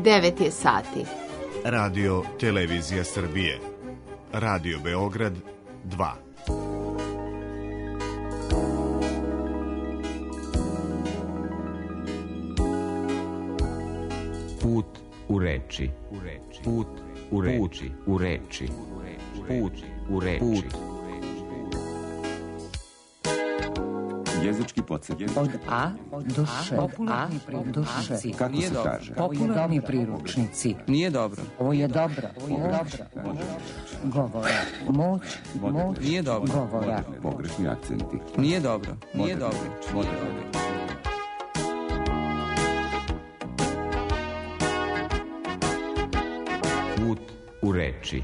9 je sati. Radio Televizija Srbije. Radio Beograd 2. Put u reči. Put u reči. U reči. Put u reči. Jezički podsjetnik. Od A do Š. Popularni priručnici. Kako se kaže? Popularni priručnici. Nije dobro. Ovo je dobro. Govora. Moć. Nije dobro. Govora. Pogrešni akcenti. Nije dobro. Nije dobro. Put u reči.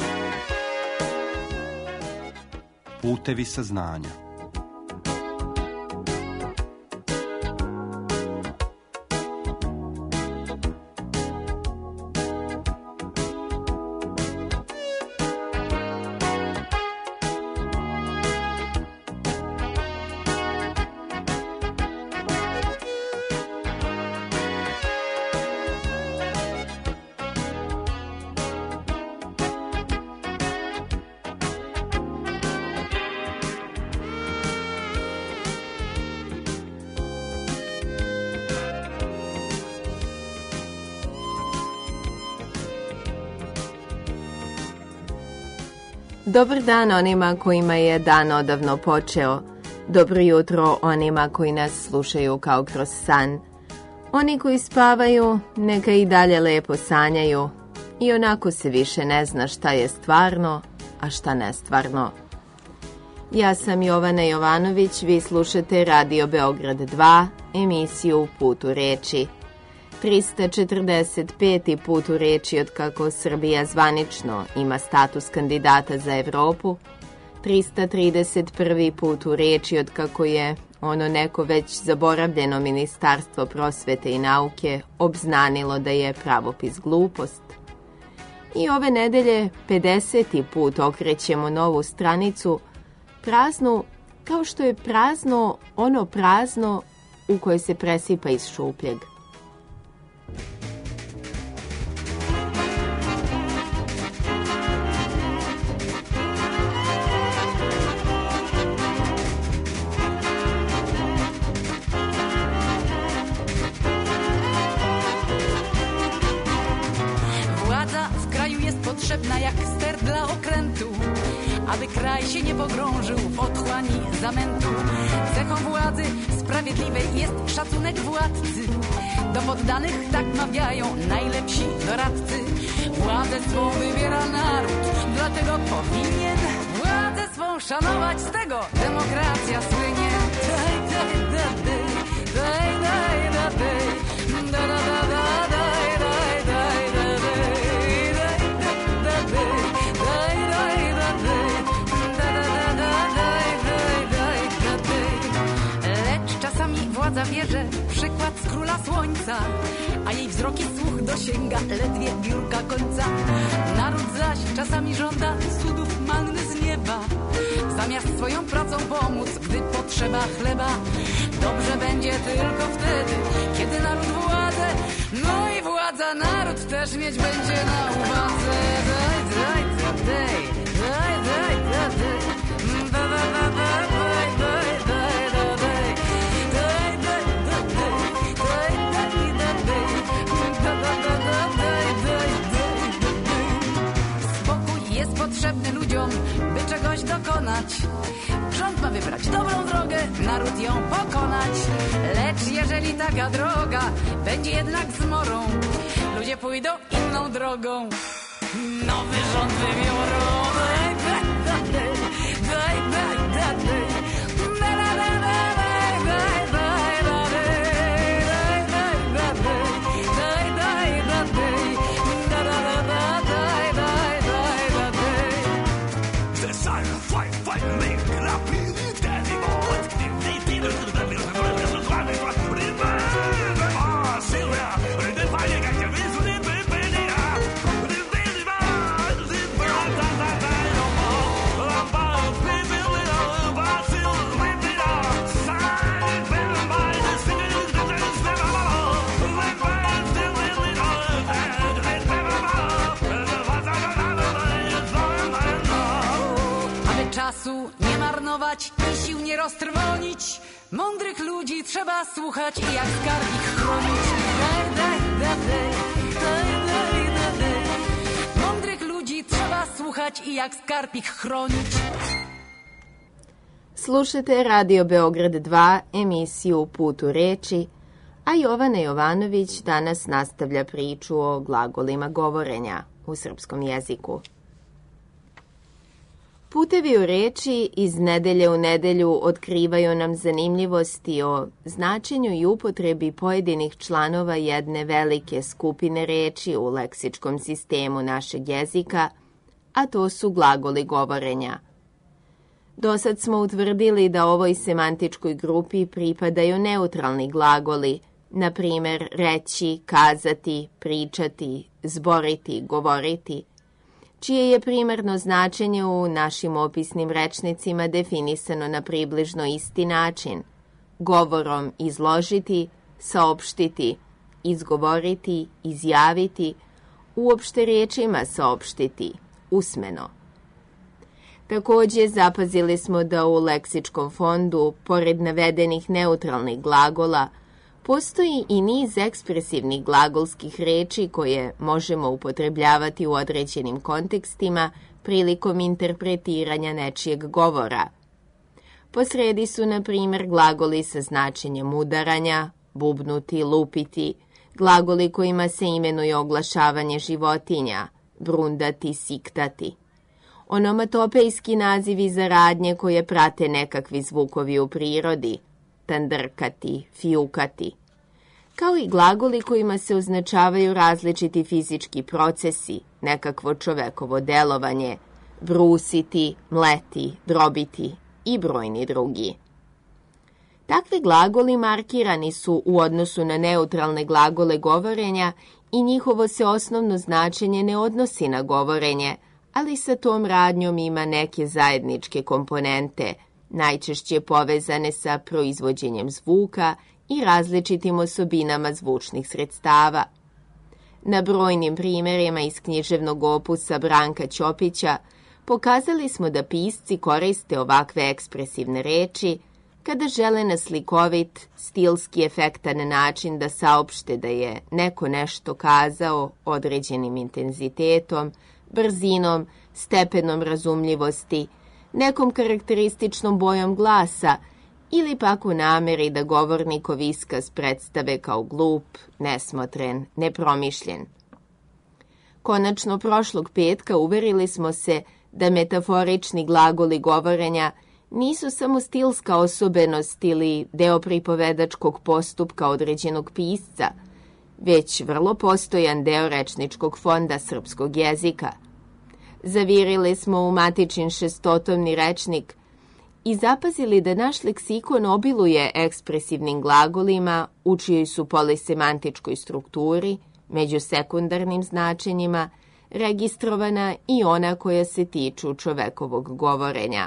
Putevi saznanja. Dobar dan onima kojima je dan odavno počeo. Dobro jutro onima koji nas slušaju kao kroz san. Oni koji spavaju, neka i dalje lepo sanjaju. I onako se više ne zna šta je stvarno, a šta nestvarno. Ja sam Jovana Jovanović, vi slušate Radio Beograd 2, emisiju Put u reči. 345. put u reči od kako Srbija zvanično ima status kandidata za Evropu, 331. put u reči od kako je ono neko već zaboravljeno Ministarstvo prosvete i nauke obznanilo da je pravopis glupost. I ove nedelje 50. put okrećemo novu stranicu, praznu kao što je prazno ono prazno u koje se presipa iz šupljeg. Potrzebna jak ster dla okrętu, aby kraj się nie pogrążył w otchłani zamętu. Cechą władzy sprawiedliwej jest szacunek władcy. Do poddanych tak mawiają najlepsi doradcy. Władzę swą wybiera naród, dlatego powinien władzę swą szanować. Z tego demokracja słynie. Daj, daj, daj, daj, daj, daj, daj, da, da, da, da. Władza bierze przykład z króla słońca, a jej wzrok i słuch dosięga ledwie biurka końca. Naród zaś czasami żąda cudów manny z nieba, zamiast swoją pracą pomóc, gdy potrzeba chleba. Dobrze będzie tylko wtedy, kiedy naród władzę, no i władza naród też mieć będzie na uwadze. Daj, daj, daj, daj, daj, daj, daj, daj, daj, daj, potrzebny ludziom, by czegoś dokonać. Rząd ma wybrać dobrą drogę, naród ją pokonać. Lecz jeżeli taka droga będzie jednak zmorą, ludzie pójdą inną drogą. Nowy rząd wybiorą. Daj, daj, daj, daj, daj, daj, daj. pilnować i sił nie roztrwonić. Mądrych ludzi trzeba słuchać i jak skarb ich chronić. Mądrych ludzi trzeba słuchać i jak skarb ich chronić. Slušate Radio Beograd 2, emisiju Put u reči, a Jovana Jovanović danas nastavlja priču o glagolima govorenja u srpskom jeziku. Putevi u reči iz nedelje u nedelju otkrivaju nam zanimljivosti o značenju i upotrebi pojedinih članova jedne velike skupine reči u leksičkom sistemu našeg jezika, a to su glagoli govorenja. Dosad smo utvrdili da ovoj semantičkoj grupi pripadaju neutralni glagoli, na primjer reći, kazati, pričati, zboriti, govoriti, čije je primarno značenje u našim opisnim rečnicima definisano na približno isti način. Govorom izložiti, saopštiti, izgovoriti, izjaviti, uopšte riječima saopštiti, usmeno. Također zapazili smo da u leksičkom fondu, pored navedenih neutralnih glagola, postoji i niz ekspresivnih glagolskih reči koje možemo upotrebljavati u određenim kontekstima prilikom interpretiranja nečijeg govora. Posredi su, na primjer, glagoli sa značenjem udaranja, bubnuti, lupiti, glagoli kojima se imenuje oglašavanje životinja, brundati, siktati. Onomatopejski nazivi za radnje koje prate nekakvi zvukovi u prirodi, tandrkati, fjukati, kao i glagoli kojima se označavaju različiti fizički procesi, nekakvo čovekovo delovanje, brusiti, mleti, drobiti i brojni drugi. Takvi glagoli markirani su u odnosu na neutralne glagole govorenja i njihovo se osnovno značenje ne odnosi na govorenje, ali sa tom radnjom ima neke zajedničke komponente, najčešće povezane sa proizvođenjem zvuka i različitim osobinama zvučnih sredstava. Na brojnim primjerima iz književnog opusa Branka Ćopića pokazali smo da pisci koriste ovakve ekspresivne reči kada žele na slikovit, stilski efektan način da saopšte da je neko nešto kazao određenim intenzitetom, brzinom, stepenom razumljivosti, nekom karakterističnom bojom glasa ili pak u nameri da govornikov iskaz predstave kao glup, nesmotren, nepromišljen. Konačno, prošlog petka uverili smo se da metaforični glagoli govorenja nisu samo stilska osobenost ili deo pripovedačkog postupka određenog pisca, već vrlo postojan deo rečničkog fonda srpskog jezika. Zavirili smo u matičin šestotomni rečnik i zapazili da naš leksikon obiluje ekspresivnim glagolima u čijoj su polisemantičkoj strukturi, među sekundarnim značenjima, registrovana i ona koja se tiču čovekovog govorenja.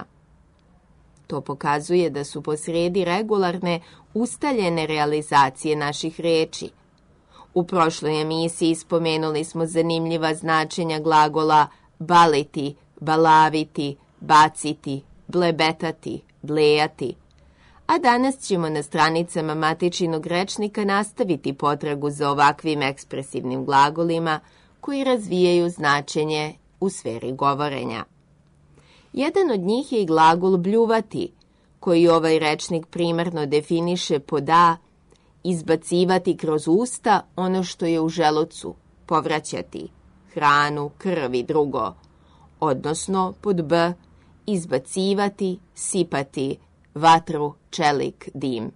To pokazuje da su posredi regularne, ustaljene realizacije naših reči. U prošloj emisiji spomenuli smo zanimljiva značenja glagola baliti, balaviti, baciti, blebetati, blejati. A danas ćemo na stranicama matičinog rečnika nastaviti potragu za ovakvim ekspresivnim glagolima koji razvijaju značenje u sferi govorenja. Jedan od njih je i glagol bljuvati, koji ovaj rečnik primarno definiše pod a, izbacivati kroz usta ono što je u želucu, povraćati hranu, krv i drugo, odnosno pod b, izbacivati, sipati, vatru, čelik, dim.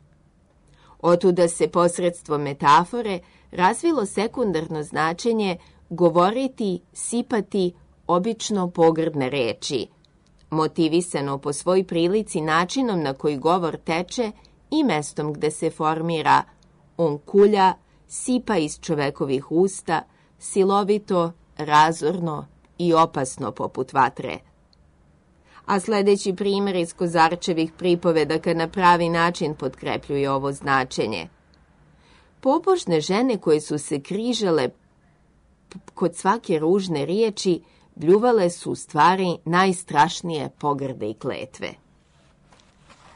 Otuda se posredstvom metafore razvilo sekundarno značenje govoriti, sipati, obično pogrdne reči, motivisano po svoj prilici načinom na koji govor teče i mestom gde se formira. On kulja, sipa iz čovekovih usta, silovito, razorno i opasno poput vatre. A sljedeći primjer iz Kozarčevih pripovedaka na pravi način potkrepljuje ovo značenje. Pobožne žene koje su se križale kod svake ružne riječi, bljuvale su u stvari najstrašnije pogrde i kletve.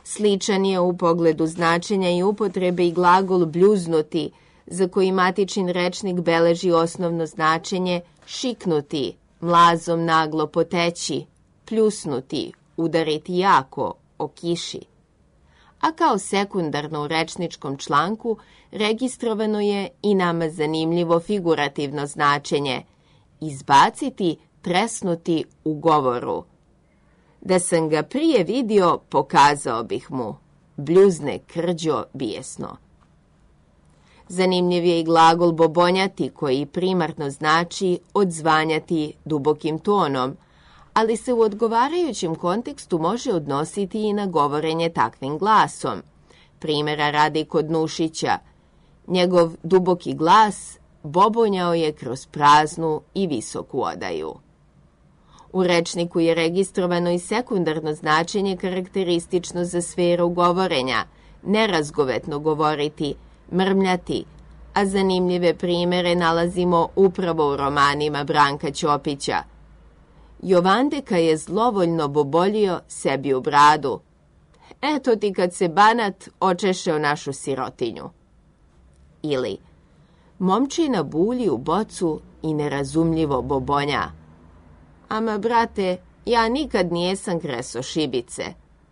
Sličan je u pogledu značenja i upotrebe i glagol bljuznuti, za koji matičin rečnik beleži osnovno značenje šiknuti, mlazom naglo poteći, pljusnuti, udariti jako, o kiši. A kao sekundarno u rečničkom članku registrovano je i nama zanimljivo figurativno značenje izbaciti, tresnuti u govoru. Da sam ga prije vidio, pokazao bih mu, bljuzne krđo bijesno. Zanimljiv je i glagol bobonjati, koji primarno znači odzvanjati dubokim tonom, ali se u odgovarajućem kontekstu može odnositi i na govorenje takvim glasom. Primjera radi kod Nušića. Njegov duboki glas bobonjao je kroz praznu i visoku odaju. U rečniku je registrovano i sekundarno značenje karakteristično za sferu govorenja, nerazgovetno govoriti, mrmljati, a zanimljive primjere nalazimo upravo u romanima Branka Ćopića. Jovandeka je zlovoljno bobolio sebi u bradu. Eto ti kad se Banat očešeo našu sirotinju. Ili, momčina bulji u bocu i nerazumljivo bobonja. Ama, brate, ja nikad nijesam kreso šibice.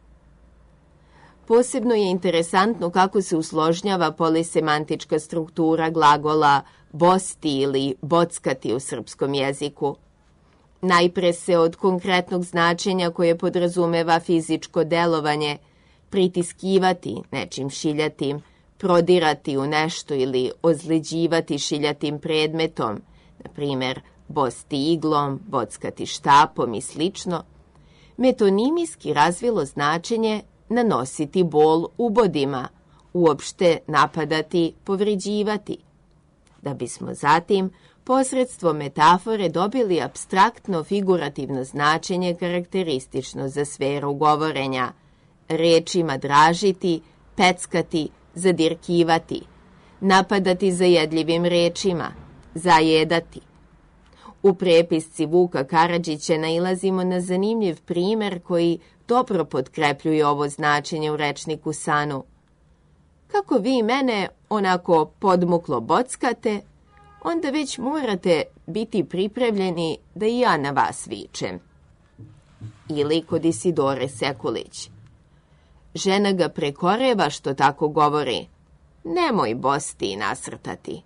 Posebno je interesantno kako se usložnjava polisemantička struktura glagola bosti ili bockati u srpskom jeziku. Najpre se od konkretnog značenja koje podrazumeva fizičko delovanje, pritiskivati, nečim šiljatim, prodirati u nešto ili ozleđivati šiljatim predmetom, na primjer bosti iglom, bockati štapom i slično, metonimijski razvilo značenje nanositi bol ubodima, uopšte napadati, povređivati, da bismo zatim posredstvom metafore dobili apstraktno figurativno značenje karakteristično za sferu govorenja, rečima dražiti, peckati, zadirkivati, napadati zajedljivim rečima, zajedati. U prepisci Vuka Karadžića nailazimo na zanimljiv primjer koji dobro potkrepljuje ovo značenje u rečniku Sanu. Kako vi mene onako podmuklo bockate, onda već morate biti pripremljeni da i ja na vas vičem. Ili kod Isidore Sekulić. Žena ga prekoreva što tako govori. Nemoj bosti i nasrtati.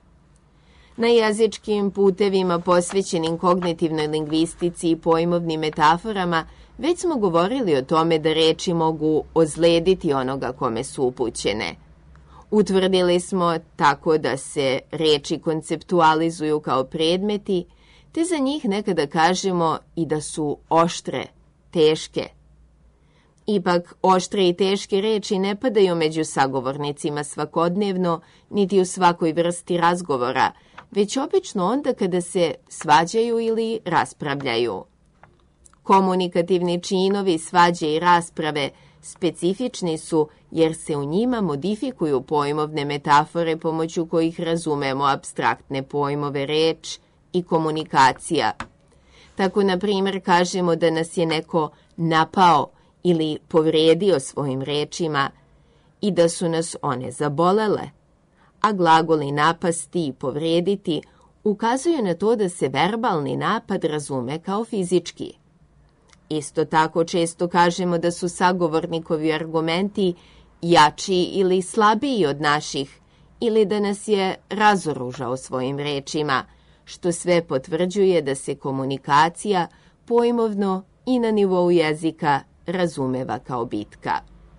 Na jezičkim putevima posvećenim kognitivnoj lingvistici i pojmovnim metaforama već smo govorili o tome da reči mogu ozlediti onoga kome su upućene. Utvrdili smo tako da se reči konceptualizuju kao predmeti, te za njih nekada kažemo i da su oštre, teške. Ipak, oštre i teške reči ne padaju među sagovornicima svakodnevno, niti u svakoj vrsti razgovora, već obično onda kada se svađaju ili raspravljaju. Komunikativni činovi svađe i rasprave specifični su jer se u njima modifikuju pojmovne metafore pomoću kojih razumemo apstraktne pojmove reč i komunikacija. Tako, na primjer, kažemo da nas je neko napao ili povredio svojim rečima i da su nas one zabolele, a glagoli napasti i povrediti ukazuju na to da se verbalni napad razume kao fizički. Isto tako često kažemo da su sagovornikovi argumenti jači ili slabiji od naših, ili da nas je razoružao svojim rečima, što sve potvrđuje da se komunikacija pojmovno i na nivou jezika razumeva kao bitka.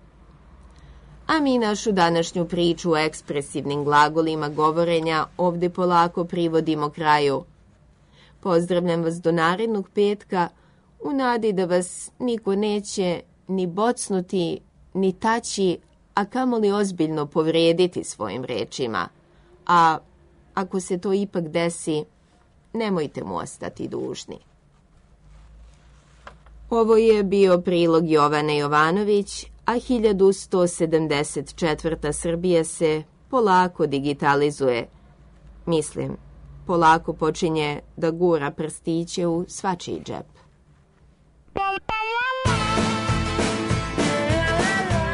A mi našu današnju priču o ekspresivnim glagolima govorenja ovdje polako privodimo kraju. Pozdravljam vas do narednog petka, u nadi da vas niko neće ni bocnuti, ni taći, a kamoli ozbiljno povrediti svojim rečima. A ako se to ipak desi, nemojte mu ostati dužni. Ovo je bio prilog Jovane Jovanović, a 1174. Srbija se polako digitalizuje. Mislim, polako počinje da gura prstiće u svačiji džep.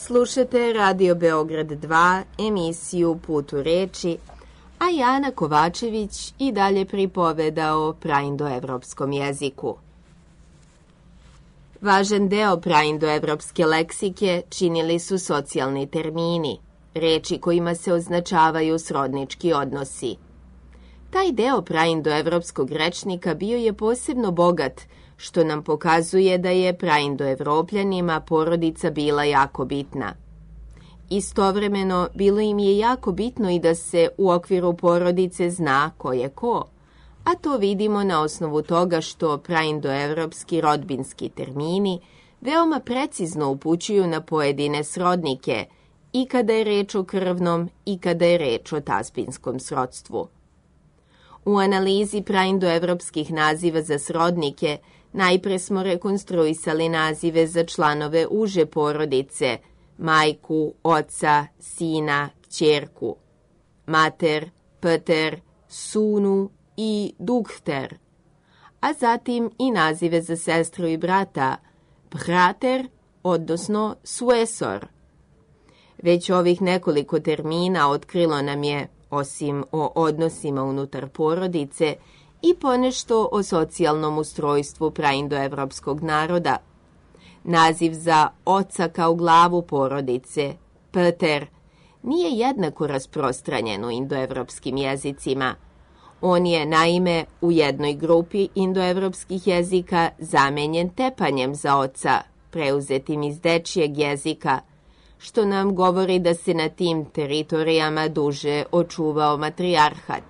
Slušate Radio Beograd 2, emisiju Put u reči, a Jana Kovačević i dalje pripoveda o praindoevropskom jeziku. Važan deo praindoevropske leksike činili su socijalni termini, reči kojima se označavaju srodnički odnosi. Taj deo praindoevropskog rečnika bio je posebno bogat, što nam pokazuje da je praindoevropljanima porodica bila jako bitna. Istovremeno, bilo im je jako bitno i da se u okviru porodice zna ko je ko, a to vidimo na osnovu toga što praindoevropski rodbinski termini veoma precizno upućuju na pojedine srodnike, i kada je reč o krvnom i kada je reč o tazbinskom srodstvu. U analizi praindoevropskih naziva za srodnike najpre smo rekonstruisali nazive za članove uže porodice, majku, oca, sina, kćerku, mater, pter, sunu i duhter, a zatim i nazive za sestru i brata, brater, odnosno suesor. Već ovih nekoliko termina otkrilo nam je, osim o odnosima unutar porodice, i ponešto o socijalnom ustrojstvu praindoevropskog naroda. Naziv za oca kao glavu porodice, pter, nije jednako rasprostranjen u indoevropskim jezicima. On je, naime, u jednoj grupi indoevropskih jezika zamenjen tepanjem za oca, preuzetim iz dečijeg jezika, što nam govori da se na tim teritorijama duže očuvao matrijarhat.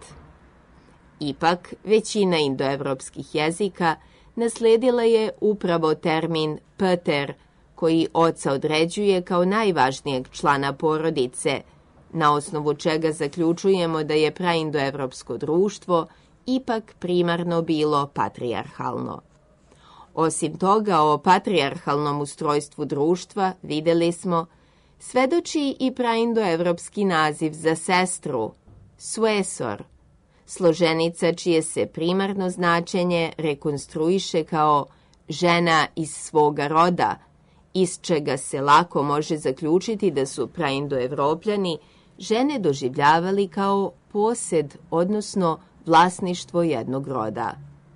Ipak, većina indoevropskih jezika nasledila je upravo termin pter, koji oca određuje kao najvažnijeg člana porodice, na osnovu čega zaključujemo da je praindoevropsko društvo ipak primarno bilo patrijarhalno. Osim toga, o patrijarhalnom ustrojstvu društva videli smo svedoči i praindoevropski naziv za sestru, suesor, složenica čije se primarno značenje rekonstruiše kao žena iz svoga roda, iz čega se lako može zaključiti da su praindoevropljani žene doživljavali kao posed, odnosno vlasništvo jednog roda.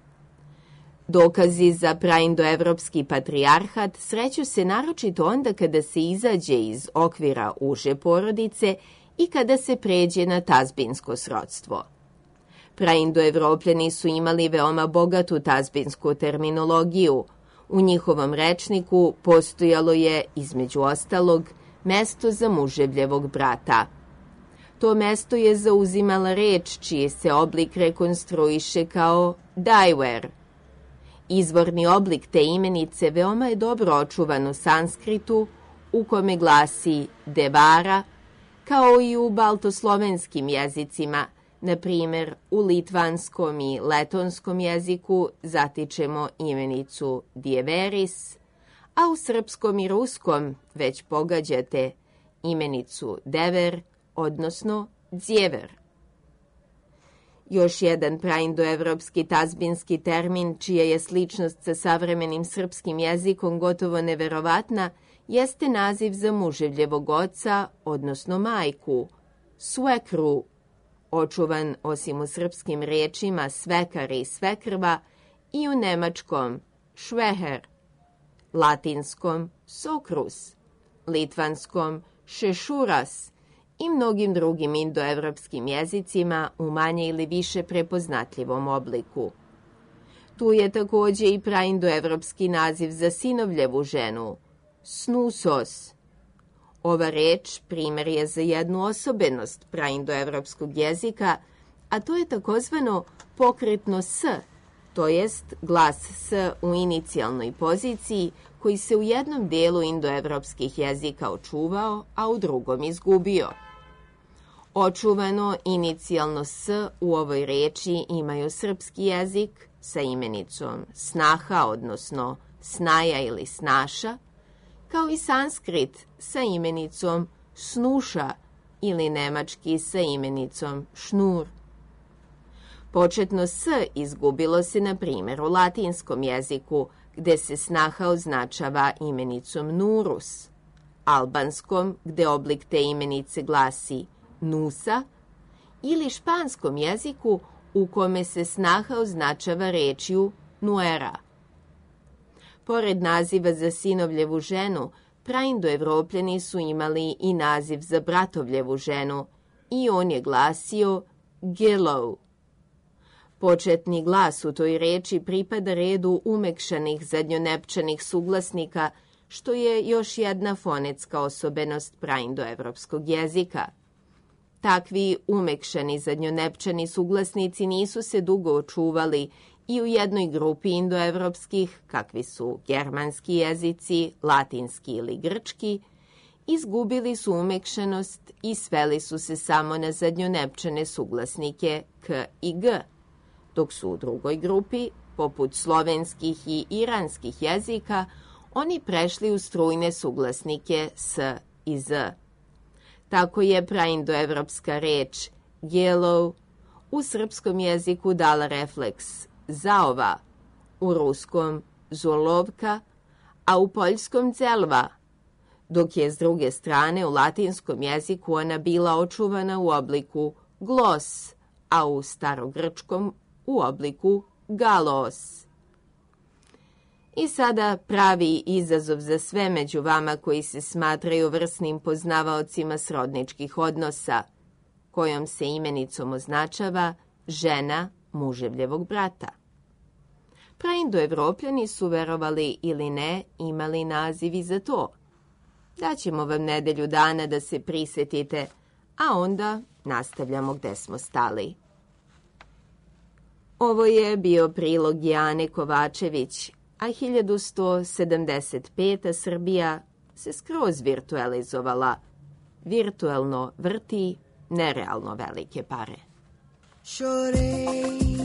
Dokazi za praindoevropski patrijarhat sreću se naročito onda kada se izađe iz okvira uže porodice i kada se pređe na tazbinsko srodstvo. Praindoevropljani su imali veoma bogatu tazbinsku terminologiju. U njihovom rečniku postojalo je, između ostalog, mesto za muževljevog brata. To mesto je zauzimala reč čiji se oblik rekonstruiše kao dajver. Izvorni oblik te imenice veoma je dobro očuvan u sanskritu, u kome glasi devara, kao i u baltoslovenskim jezicima. Na primjer, u litvanskom i letonskom jeziku zatičemo imenicu djeveris, a u srpskom i ruskom već pogađate imenicu dever, odnosno djever. Još jedan praindoevropski tazbinski termin, čija je sličnost sa savremenim srpskim jezikom gotovo neverovatna, jeste naziv za muževljevog oca, odnosno majku, suekru, očuvan osim u srpskim riječima svekar i svekrva i u nemačkom šveher, latinskom sokrus, litvanskom šešuras i mnogim drugim indoevropskim jezicima u manje ili više prepoznatljivom obliku. Tu je također i praindoevropski naziv za sinovljevu ženu, snusos. Ova reč primjer je za jednu osobenost praindoevropskog jezika, a to je takozvano pokretno s, to jest glas s u inicijalnoj poziciji koji se u jednom dijelu indoevropskih jezika očuvao, a u drugom izgubio. Očuvano inicijalno s u ovoj reči imaju srpski jezik sa imenicom snaha, odnosno snaja ili snaša, kao i sanskrit sa imenicom snuša ili nemački sa imenicom šnur. Početno s izgubilo se, na primjer, u latinskom jeziku, gde se snaha označava imenicom nurus, albanskom, gde oblik te imenice glasi nusa, ili španskom jeziku u kome se snaha označava rečju nuera. Pored naziva za sinovljevu ženu, praindoevropljani su imali i naziv za bratovljevu ženu i on je glasio gelou. Početni glas u toj reči pripada redu umekšanih zadnjonepčanih suglasnika, što je još jedna fonetska osobenost praindoevropskog jezika. Takvi umekšani zadnjonepčani suglasnici nisu se dugo očuvali i u jednoj grupi indoevropskih, kakvi su germanski jezici, latinski ili grčki, izgubili su umekšanost i sveli su se samo na zadnjonepčane suglasnike k i g, dok su u drugoj grupi, poput slovenskih i iranskih jezika, oni prešli u strujne suglasnike s i z. Tako je praindoevropska reč gelou u srpskom jeziku dala refleks zaova, u ruskom zolovka, a u poljskom celva, dok je s druge strane u latinskom jeziku ona bila očuvana u obliku glos, a u starogrčkom u obliku galos. I sada pravi izazov za sve među vama koji se smatraju vrsnim poznavaocima srodničkih odnosa, kojom se imenicom označava žena muževljevog brata. Praindoevropljani su, verovali ili ne, imali naziv i za to. Daćemo vam nedelju dana da se prisetite, a onda nastavljamo gde smo stali. Ovo je bio prilog Jane Kovačević, a 1175. Srbija se skroz virtualizovala. Virtualno vrti nerealno velike pare. Chorei,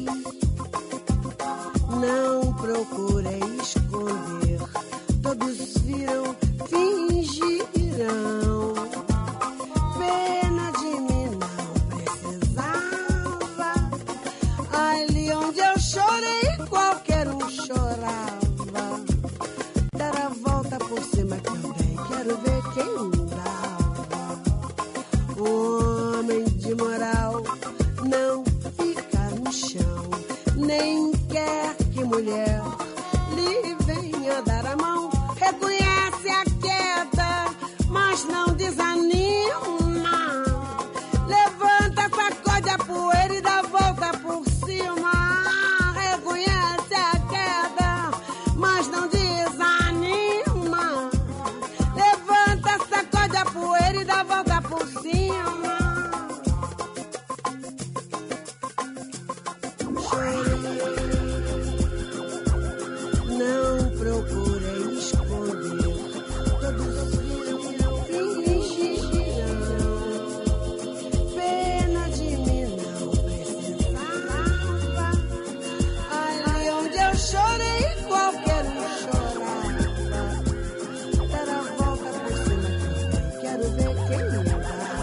não procurei esconder, todos viram, fingirão, pena de mim não precisava, ali onde eu chorei qualquer chorava, dar a volta por cima também, quero ver quem dava, homem de moral não fica no chão, nem quer que mulher lhe venha dar a mão. Reconhece a queda, mas não desanima. Levanta, sacode a poeira e dá volta por cima. Reconhece a queda, mas não desanima. Levanta, sacode a poeira e dá volta por cima. Não procurei esconder, todos viram, fingirão, pena de mim não precisava, ali onde eu chorei qualquer chorava, dar a volta por cima também, quero ver quem dá,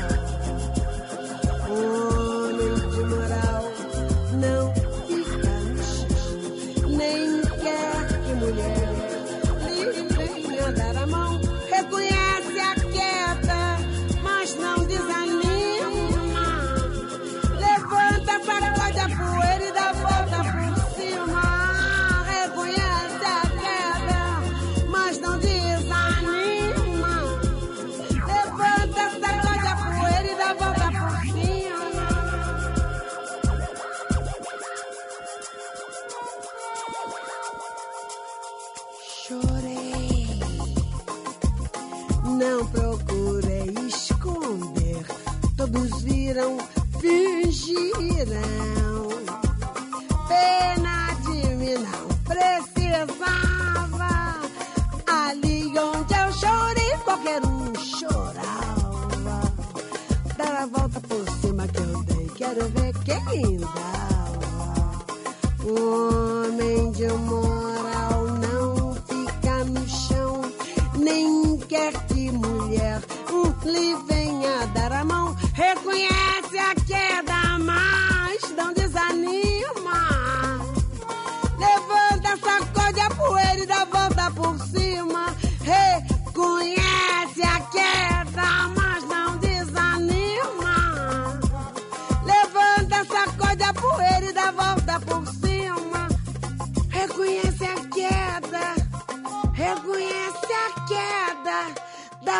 homem de moral não fica no chão, nem quer que mulher lhe venha dar a mão. Reconhece a queda, mas não desanima. Levanta, sacode a poeira e dá volta por cima. Reconhece a queda, mas não desanima. Levanta, sacode a poeira e dá volta por cima. Chorei, não procurei esconder, todos viram, fingirão, pena de mim não precisava, ali onde eu chorei qualquer chorava, dar a volta por cima que eu dei, quero ver quem dava, homem de moral não fica no chão, nem quer que mulher lhe venha dar a mão. Reconhece a queda, mas não desanima. Levanta, sacode a poeira e dá volta por cima. Reconhece a queda.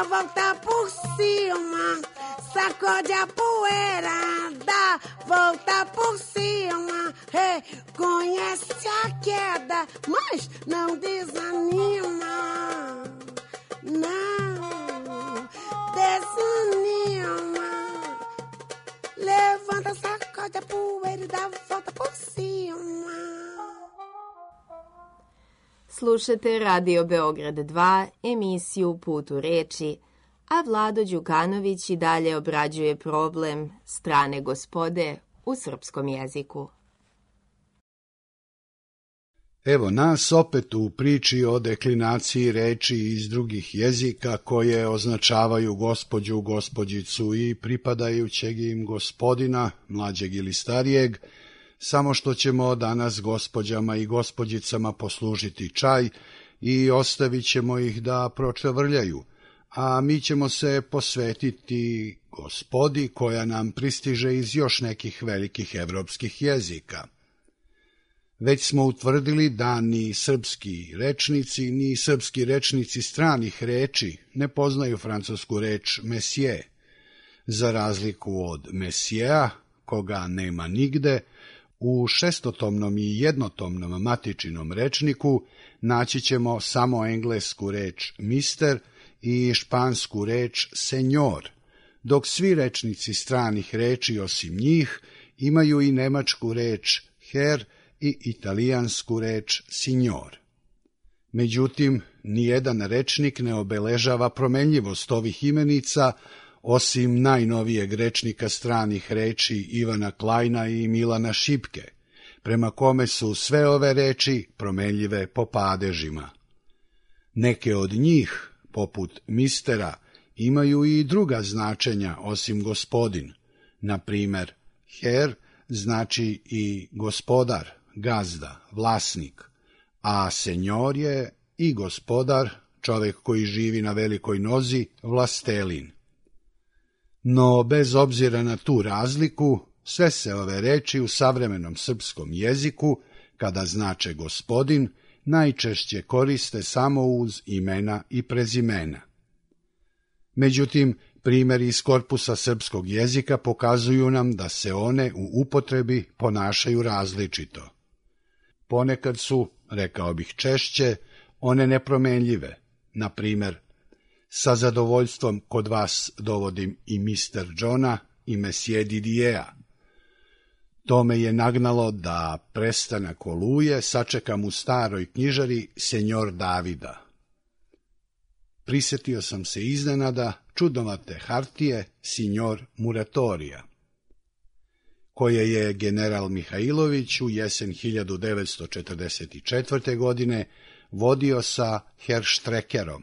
volta por cima, sacode a poeira, dá volta por cima, reconhece a queda, mas não desanima, não desanima. Levanta, sacode a poeira e dá volta por cima. Slušate Radio Beograd 2, emisiju Put u reči, a Vlado Đukanović i dalje obrađuje problem strane gospode u srpskom jeziku. Evo nas opet u priči o deklinaciji reči iz drugih jezika koje označavaju gospođu, gospođicu i pripadajućeg im gospodina, mlađeg ili starijeg, samo što ćemo danas gospođama i gospođicama poslužiti čaj i ostavit ćemo ih da pročavrljaju, a mi ćemo se posvetiti gospodi koja nam pristiže iz još nekih velikih evropskih jezika. Već smo utvrdili da ni srpski rečnici, ni srpski rečnici stranih reči ne poznaju francusku reč monsieur. Za razliku od messiea, koga nema nigde, u šestotomnom i jednotomnom matičinom rečniku naći ćemo samo englesku reč mister i špansku reč senjor, dok svi rečnici stranih reči osim njih imaju i nemačku reč herr i italijansku reč signor. Međutim, nijedan rečnik ne obeležava promenljivost ovih imenica, osim najnovijeg rečnika stranih reči Ivana Klajna i Milana Šipke, prema kome su sve ove reči promenljive po padežima. Neke od njih, poput mistera, imaju i druga značenja osim gospodin. Na primer, herr znači i gospodar, gazda, vlasnik, a senjor je i gospodar, čovjek koji živi na velikoj nozi, vlastelin. No, bez obzira na tu razliku, sve se ove reči u savremenom srpskom jeziku, kada znače gospodin, najčešće koriste samo uz imena i prezimena. Međutim, primjeri iz korpusa srpskog jezika pokazuju nam da se one u upotrebi ponašaju različito. Ponekad su, rekao bih češće, one nepromenljive. Na primjer, sa zadovoljstvom kod vas dovodim i Mr. Johna i Monsieur Didiera. To me je nagnalo da prestanak oluje sačekam u staroj knjižari senjor Davida. Prisjetio sam se iznenada čudnovate hartije signor Muratorija, koje je general Mihajlović u jesen 1944. godine vodio sa Herštrekerom.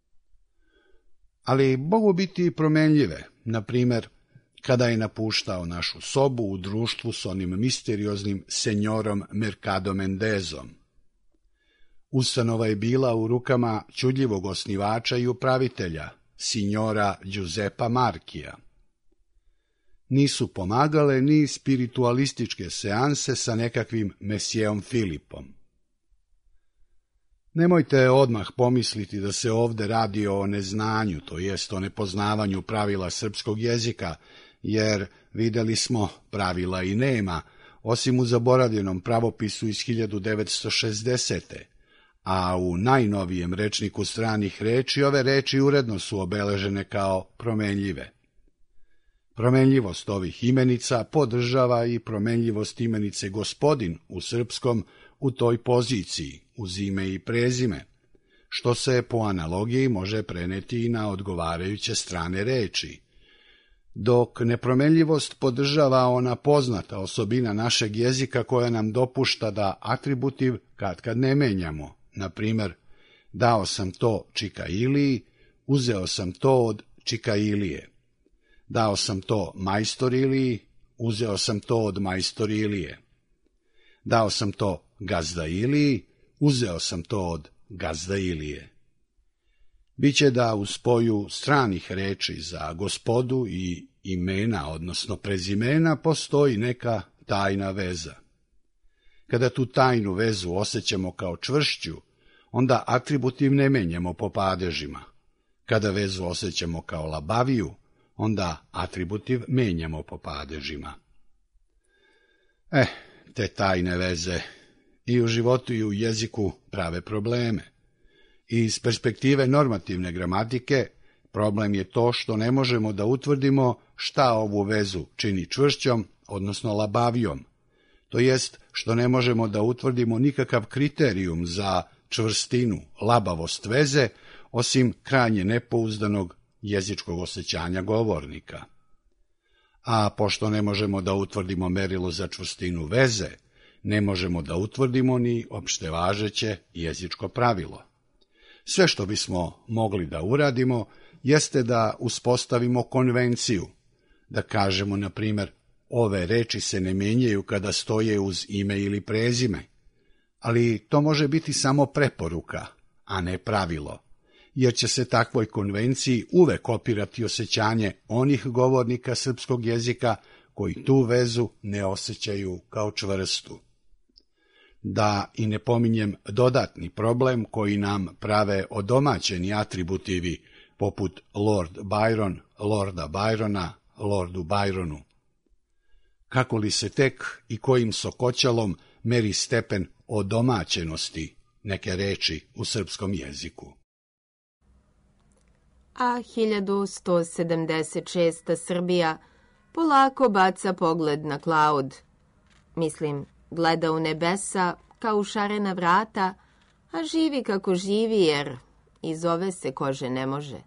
Ali mogu biti promenljive, na primjer, kada je napuštao našu sobu u društvu s onim misterioznim senjorom Mercado Mendezom. Ustanova je bila u rukama čudljivog osnivača i upravitelja, signora Giuseppa Markija. Nisu pomagale ni spiritualističke seanse sa nekakvim mesijeom Filipom. Nemojte odmah pomisliti da se ovde radi o neznanju, to jest o nepoznavanju pravila srpskog jezika, jer videli smo pravila i nema, osim u zaboravljenom pravopisu iz 1960. A u najnovijem rečniku stranih reči ove reči uredno su obeležene kao promenljive. Promenljivost ovih imenica podržava i promenljivost imenice gospodin u srpskom u toj poziciji, uz ime i prezime, što se po analogiji može preneti i na odgovarajuće strane reči. Dok nepromenljivost podržava ona poznata osobina našeg jezika koja nam dopušta da atributiv katkad ne menjamo. Na primjer, dao sam to Čika Iliji, uzeo sam to od Čika Ilije. Dao sam to majstor Iliji, uzeo sam to od majstor Ilije. Dao sam to gazda Iliji, uzeo sam to od gazda Ilije. Biće da u spoju stranih reči za gospodu i imena, odnosno prezimena, postoji neka tajna veza. Kada tu tajnu vezu osjećamo kao čvršću, onda atributiv ne menjamo po padežima. Kada vezu osjećamo kao labaviju, onda atributiv menjamo po padežima. Te tajne veze i u životu i u jeziku prave probleme. Iz perspektive normativne gramatike, problem je to što ne možemo da utvrdimo šta ovu vezu čini čvršćom, odnosno labavijom. To jest što ne možemo da utvrdimo nikakav kriterijum za čvrstinu, labavost veze, osim krajnje nepouzdanog jezičkog osjećanja govornika. A pošto ne možemo da utvrdimo merilo za čvrstinu veze, ne možemo da utvrdimo ni opštevažeće jezičko pravilo. Sve što bismo mogli da uradimo jeste da uspostavimo konvenciju, da kažemo, na primjer, ove reči se ne menjaju kada stoje uz ime ili prezime, ali to može biti samo preporuka, a ne pravilo, jer će se takvoj konvenciji uvek opirati osjećanje onih govornika srpskog jezika koji tu vezu ne osjećaju kao čvrstu. Da i ne pominjem dodatni problem koji nam prave odomaćeni atributivi poput Lord Byron, Lorda Byrona, Lordu Byronu. Kako li se tek i kojim sokoćalom meri stepen odomaćenosti neke reči u srpskom jeziku? A 1176. Srbija polako baca pogled na klaud. Mislim, gleda u nebesa kao u šarena vrata, a živi kako živi jer iz ove se kože ne može.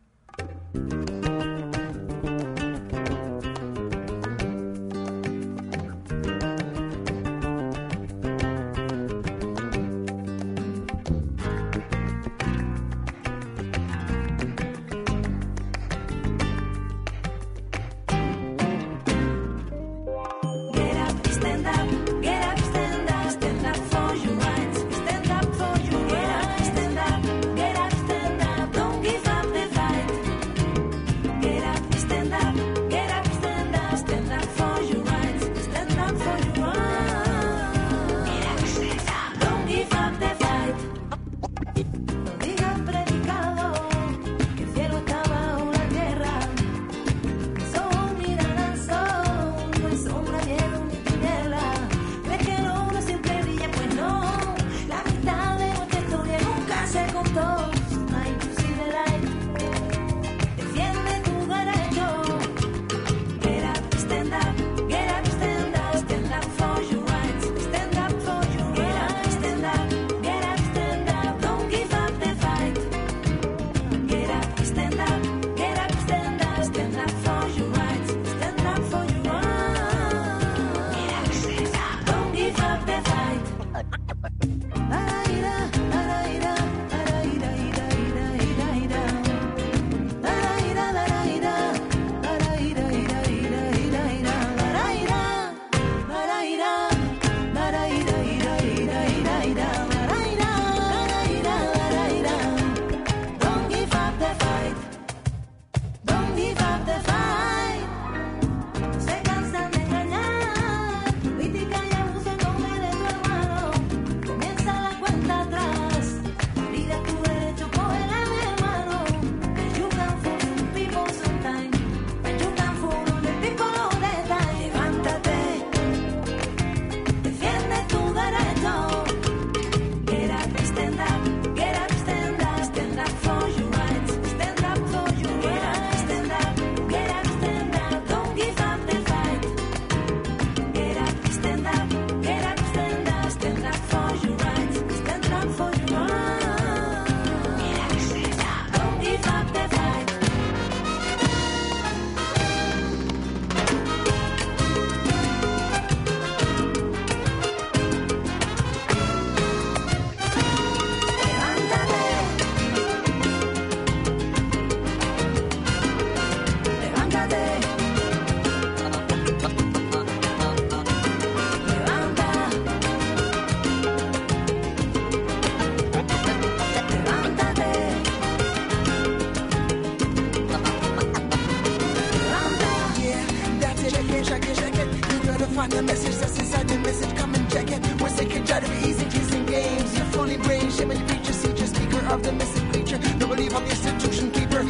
find the message that's inside the message, come and check it. We're sick and tired of easy teasing games. You're fully brain, shame and you preach, see just speaker of the missing creature. No believe on the institution keeper.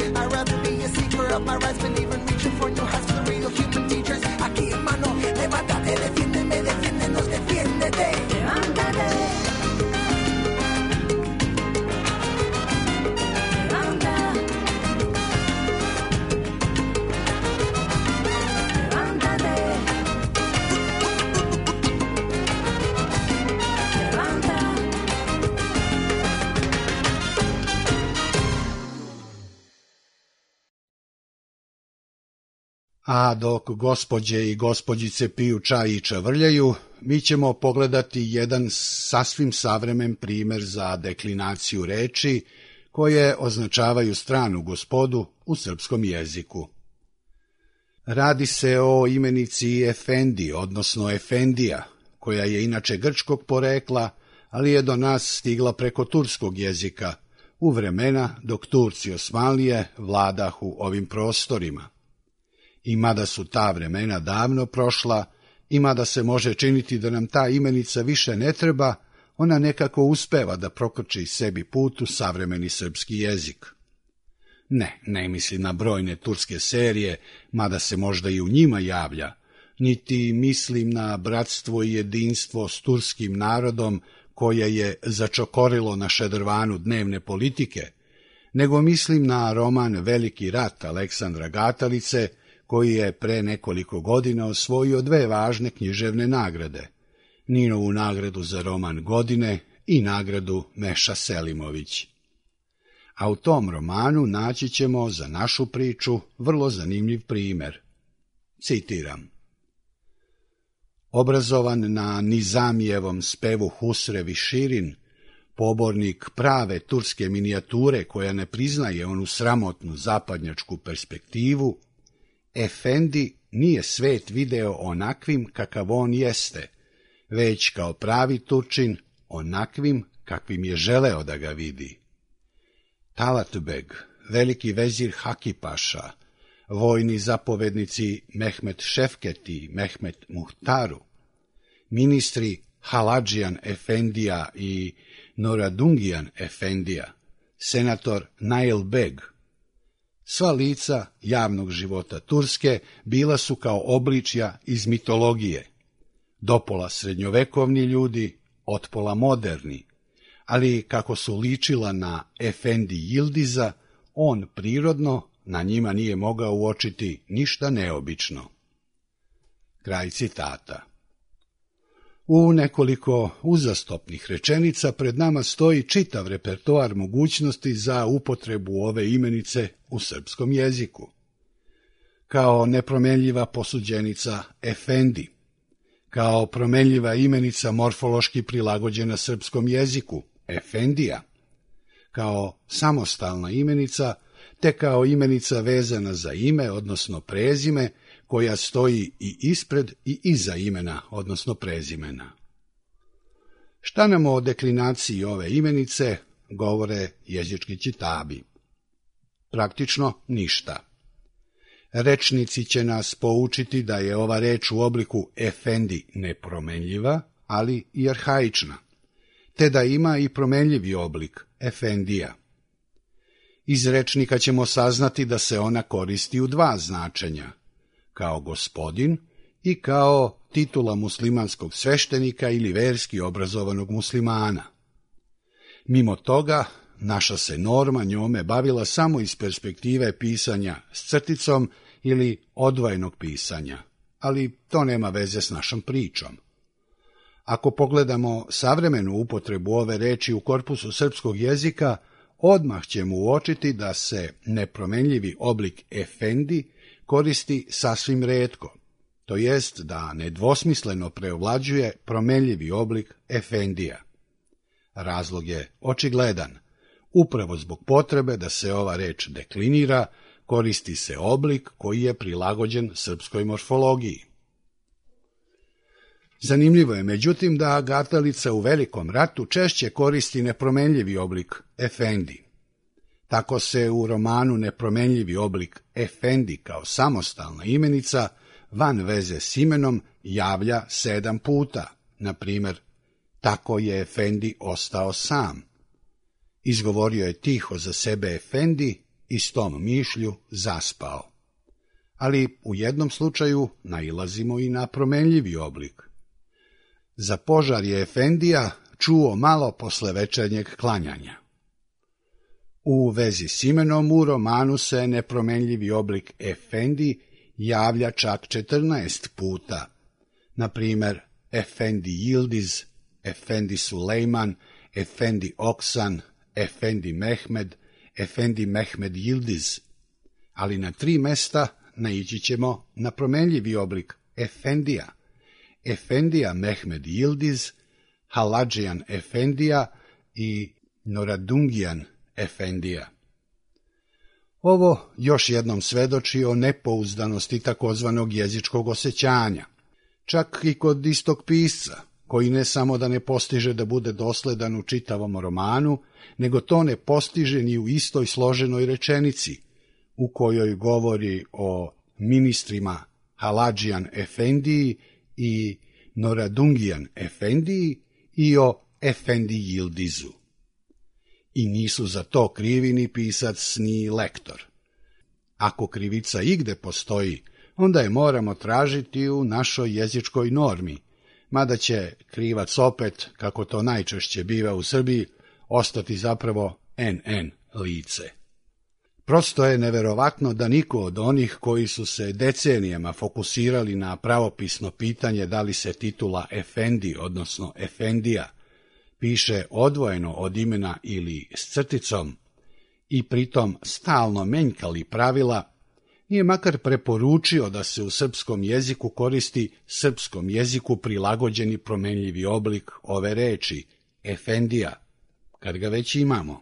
up my rights, believe in reaching for new heights for the real human teachers. Aquí, hermano, levántate, defiéndeme, defiéndenos, defiéndete. Levántate. A dok gospođe i gospođice piju čaj i čavrljaju, mi ćemo pogledati jedan sasvim savremen primer za deklinaciju reči koje označavaju stranu gospodu u srpskom jeziku. Radi se o imenici efendi, odnosno efendija, koja je inače grčkog porekla, ali je do nas stigla preko turskog jezika, u vremena dok Turci Osmanlije vladahu ovim prostorima. I mada su ta vremena davno prošla, i mada se može činiti da nam ta imenica više ne treba, ona nekako uspeva da prokrči sebi put u savremeni srpski jezik. Ne mislim na brojne turske serije, mada se možda i u njima javlja, niti mislim na bratstvo i jedinstvo s turskim narodom koje je začokorilo na šedrvanu dnevne politike, nego mislim na roman Veliki rat Aleksandra Gatalice, koji je pre nekoliko godina osvojio 2 važne književne nagrade, Ninovu nagradu za roman godine i nagradu Meša Selimović. A u tom romanu naći ćemo za našu priču vrlo zanimljiv primer. Citiram. Obrazovan na Nizamijevom spevu Husrev i Širin, pobornik prave turske minijature koja ne priznaje onu sramotnu zapadnjačku perspektivu, Efendi nije svet video onakvim kakav on jeste, već kao pravi Turčin onakvim kakvim je želeo da ga vidi. Talatbeg, veliki vezir Hakipaša, vojni zapovednici Mehmet Šefket i Mehmet Muhtaru, ministri Haladžijan Efendija i Noradungijan Efendija, senator Nail Beg. Sva lica javnog života Turske bila su kao obličja iz mitologije, dopola srednjovekovni ljudi, otpola moderni, ali kako su ličila na Efendi Yildiza, on prirodno na njima nije mogao uočiti ništa neobično. Kraj citata. U nekoliko uzastopnih rečenica pred nama stoji čitav repertoar mogućnosti za upotrebu ove imenice u srpskom jeziku. Kao nepromenljiva posuđenica efendi, kao promenljiva imenica morfološki prilagođena srpskom jeziku, efendija, kao samostalna imenica, te kao imenica vezana za ime, odnosno prezime, koja stoji i ispred i iza imena, odnosno prezimena. Šta nam o deklinaciji ove imenice govore jezički čitabi? Praktično ništa. Rečnici će nas poučiti da je ova reč u obliku efendi nepromenljiva, ali i arhaična, te da ima i promenljivi oblik, efendija. Iz rečnika ćemo saznati da se ona koristi u 2 značenja, kao gospodin i kao titula muslimanskog sveštenika ili verski obrazovanog muslimana. Mimo toga, naša se norma njome bavila samo iz perspektive pisanja s crticom ili odvojenog pisanja, ali to nema veze s našom pričom. Ako pogledamo savremenu upotrebu ove reči u korpusu srpskog jezika, odmah ćemo uočiti da se nepromenljivi oblik efendi koristi sasvim retko, to jest da nedvosmisleno preovlađuje promenljivi oblik efendija. Razlog je očigledan. Upravo zbog potrebe da se ova reč deklinira, koristi se oblik koji je prilagođen srpskoj morfologiji. Zanimljivo je, međutim, da Gatalica u Velikom ratu češće koristi nepromenljivi oblik efendi. Tako se u romanu nepromenljivi oblik efendi kao samostalna imenica van veze s imenom javlja 7 puta, na primjer, tako je efendi ostao sam. Izgovorio je tiho za sebe efendi i s tom mišlju zaspao. Ali u jednom slučaju nailazimo i na promenljivi oblik. Za požar je efendija čuo malo posle večernjeg klanjanja. U vezi s imenom u romanu se nepromenljivi oblik efendi javlja čak 14 puta, na primjer Efendi Yildiz, Efendi Sulejman, Efendi Oksan, Efendi Mehmed, Efendi Mehmed Yildiz, ali na 3 mesta naići ćemo na promenljivi oblik efendija, Efendija Mehmed Yildiz, Haladžijan efendija i Noradungijan efendija. Ovo još jednom svedoči o nepouzdanosti takozvanog jezičkog osjećanja, čak i kod istog pisca, koji ne samo da ne postiže da bude dosledan u čitavom romanu, nego to ne postiže ni u istoj složenoj rečenici, u kojoj govori o ministrima Haladžijan efendiji i Noradungijan efendiji i o Efendi Yildizu. I nisu za to krivi ni pisac ni lektor. Ako krivica igde postoji, onda je moramo tražiti u našoj jezičkoj normi, mada će krivac opet, kako to najčešće biva u Srbiji, ostati zapravo NN lice. Prosto je neverovatno da niko od onih koji su se decenijama fokusirali na pravopisno pitanje da li se titula efendi, odnosno efendija, piše odvojeno od imena ili s crticom i pritom stalno menjkali pravila, nije makar preporučio da se u srpskom jeziku koristi srpskom jeziku prilagođeni promenljivi oblik ove reči, efendija, kad ga već imamo.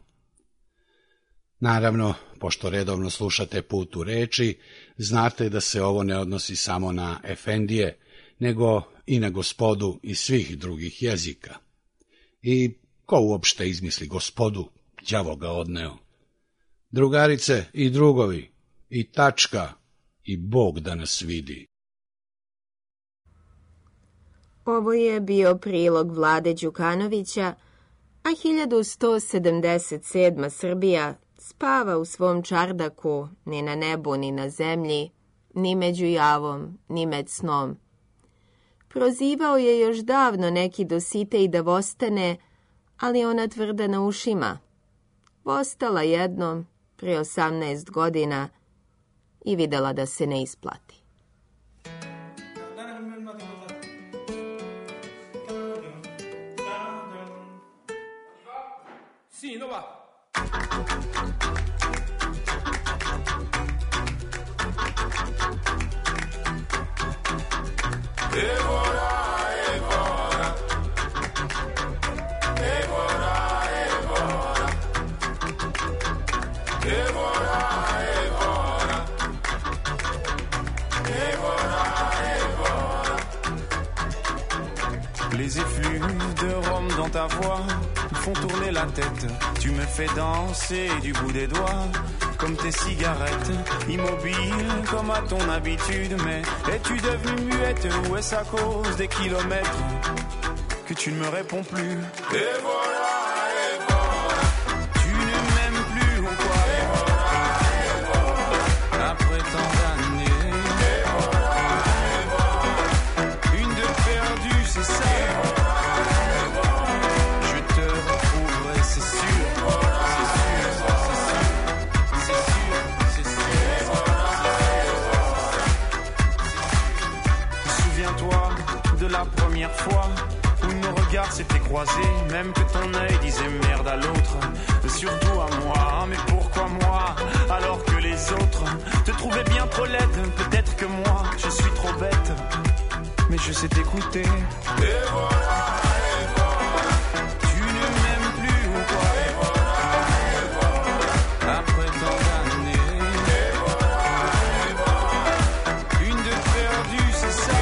Naravno, pošto redovno slušate Put u reči, znate da se ovo ne odnosi samo na efendije, nego i na gospodu iz svih drugih jezika. I ko uopšte izmisli gospodu, đavo ga odneo. Drugarice i drugovi, i tačka, i Bog da nas vidi. Ovo je bio prilog Vlade Đukanovića, a 1177. Srbija spava u svom čardaku, ni na nebu, ni na zemlji, ni među javom, ni med snom. Prozivao je još davno neki Dositej da vostane, ali ona tvrda na ušima. Vostala jednom, pre 18 godina, i videla da se ne isplati. Les effluves de Rome dans ta voix me font tourner la tête. Tu me fais danser du bout des doigts, comme tes cigarettes, immobile comme à ton habitude. Mais es-tu devenue muette ou est-ce à cause des kilomètres que tu ne me réponds plus? Et voilà, tu ne m'aimes plus ou quoi? Après tant d'années, une de perdue, c'est ça. La première fois où nos regards s'étaient croisés, même que ton œil disait merde à l'autre, surtout à moi. Mais pourquoi moi, alors que les autres te trouvaient bien trop laide? Peut-être que moi, je suis trop bête, mais je sais t'écouter. Et voilà, tu ne m'aimes plus ou quoi? Après tant d'années, une de perdue, c'est ça.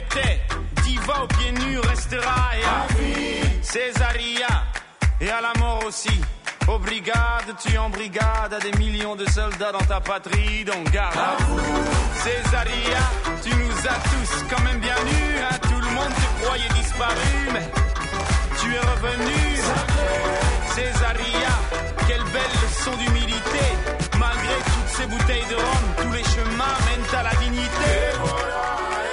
était, diva aux pieds nus restera et à vie. Césaria et à la mort aussi. Aux brigades, tu en brigade à des millions de soldats dans ta patrie, donc garde à vous. Césaria, tu nous as tous quand même bien nus, hein. Tout le monde te croyait disparu, mais tu es revenu. Césaria, quelle belle leçon d'humilité. Malgré toutes ces bouteilles de rhum, tous les chemins mènent à la dignité. Et voilà,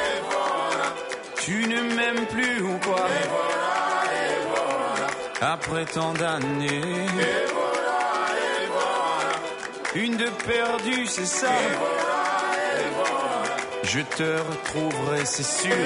tu ne m'aimes plus ou quoi? Et voilà, après tant d'années. Et voilà, une de perdue, c'est ça. Et voilà, je te retrouverai, c'est sûr.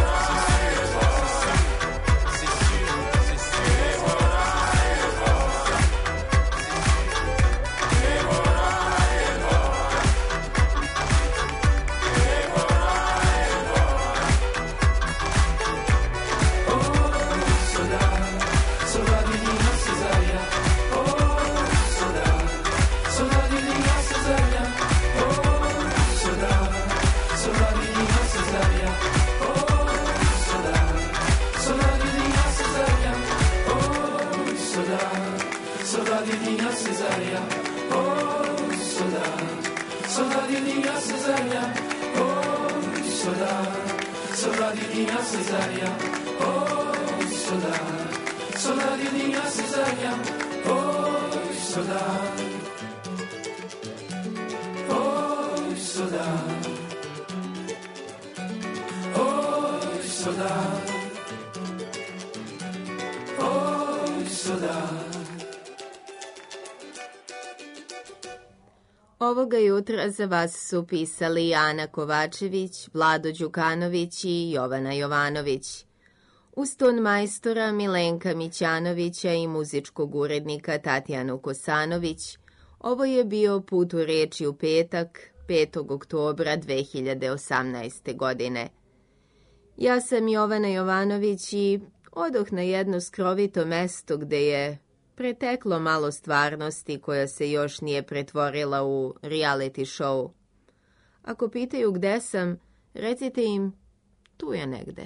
Ovoga jutra za vas su pisali Ana Kovačević, Vlado Đukanović i Jovana Jovanović. Uz ton majstora Milenka Mićanovića i muzičkog urednika Tatjanu Kosanović, ovo je bio Put u reči u petak, 5. oktobra 2018. godine. Ja sam Jovana Jovanović i odoh na jedno skrovito mesto gde je preteklo malo stvarnosti koja se još nije pretvorila u reality show. Ako pitaju gde sam, recite im, tu je negde.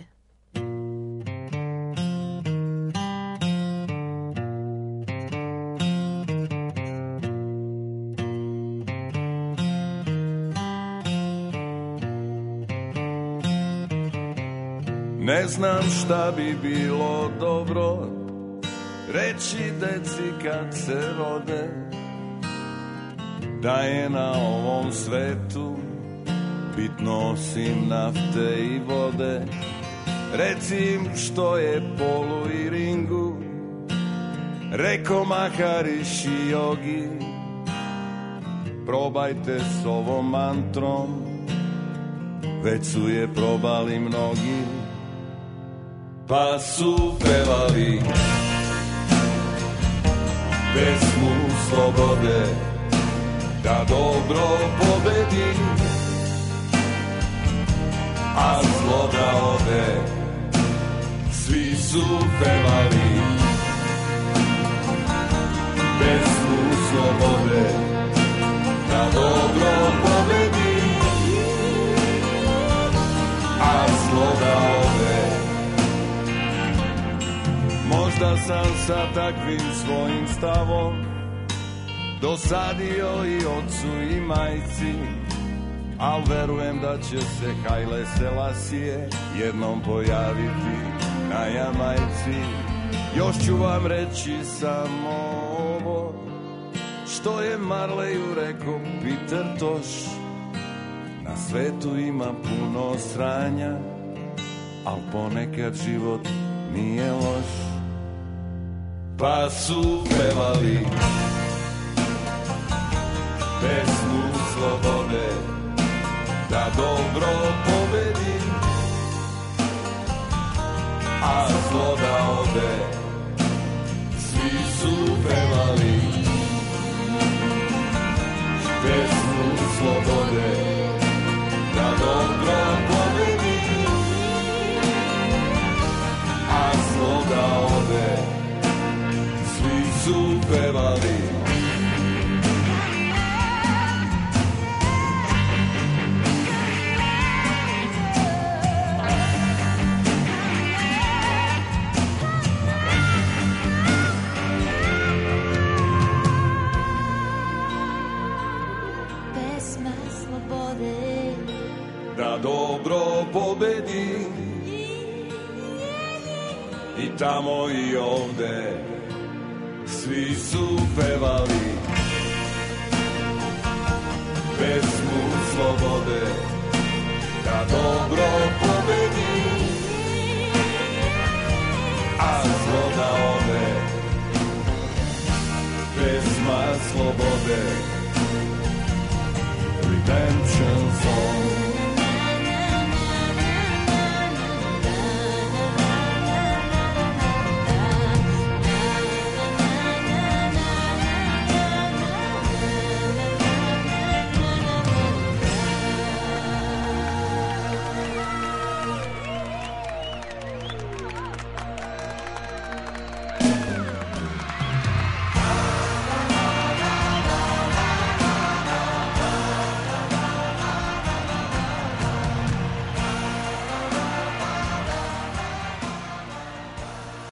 Ne znam šta bi bilo dobro reći deci kad se rode, da je na ovom svetu bitno osim nafte i vode. Reci im što je polu i ringu, reko Maharishi Yogi. Probajte s ovom mantrom, već su je probali mnogi, pa su pevali pesmu slobode, da dobro pobedi, a zlo da ode. Svi su pevali pesmu slobode, da dobro pobedi, a zlo da ode. Možda sam sa takvim svojim stavom dosadio i ocu i majci, al verujem da će se Haile Selasije jednom pojaviti na Jamajci. Još ću vam reći samo ovo što je Marleju rekao Peter Tosh: na svetu ima puno sranja, al ponekad život nije loš. Pa su pevali pesmu slobode, da dobro pobedi, a zlo da ode. Svi su pevali pesmu slobode, da dobro pobedi, a zlo da ode. Svi su pevali. i tamo i ovde, svi su pevali pesmu slobode, da dobro pobedi.